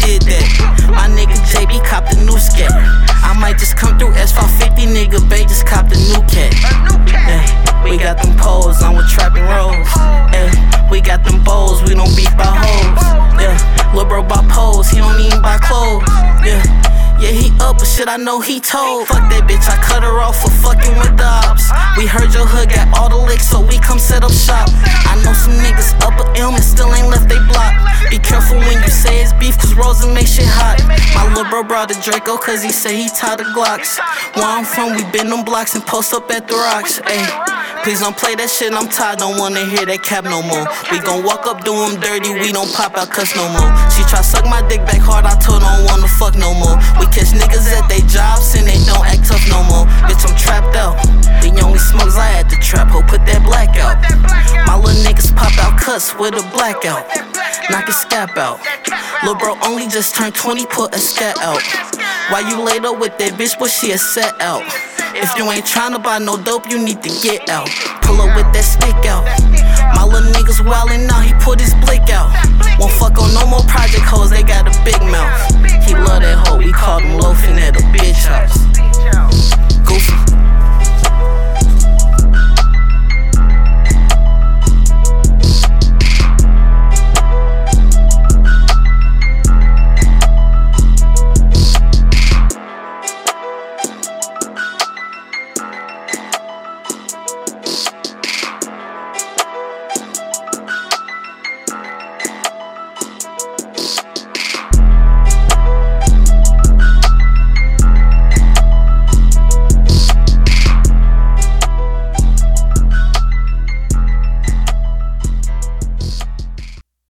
did that. My nigga JB copped a new scat. I might just come through S550, nigga Bay just copped a new cat. We got them poles, I'm with trapping rolls. We got them bowls, we don't beef by hoes. Lil' bro buy poles, he don't even buy clothes. Yeah, he up, but shit I know he told. Fuck that bitch, I cut her off for fucking with the ops. We heard your hood got all the licks, so we come set up shop. I know some niggas up a M and still ain't left they block. Be careful when you say it's beef, cause Rosa make shit hot. My lil' bro brought a Draco, cause he say he tired of Glocks. Where I'm from, we bend them blocks and post up at the rocks. Ayy, please don't play that shit, I'm tired, don't wanna hear that cap no more. We gon' walk up, do them dirty, we don't pop out cuss no more. She try suck my dick back hard, I told her don't wanna fuck no more. We catch niggas at they jobs and they don't act tough no more. Bitch, I'm trapped out. The only smokes I had to trap, ho, put that black out. My little niggas pop out cuts with a blackout. Knock his scap out. Lil' bro only just turned 20, put a scat out. Why you laid up with that bitch, but she a set out? If you ain't tryna buy no dope, you need to get out. Pull up with that stick out. My little niggas wildin' out, he put his blick out. Won't fuck on no more project hoes, they got a big mouth. He love that hoe, we called him loafing at a bitch house.